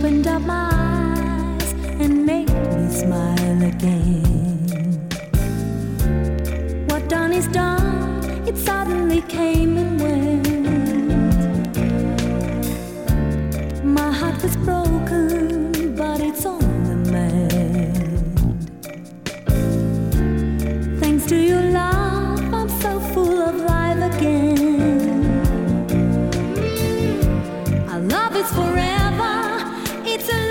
opened up my eyes and made me smile again. What done is done, it suddenly came and went. My heart was broken, but it's on the mend. Thanks to your love, I'm so full of life again. Our love is forever, it's a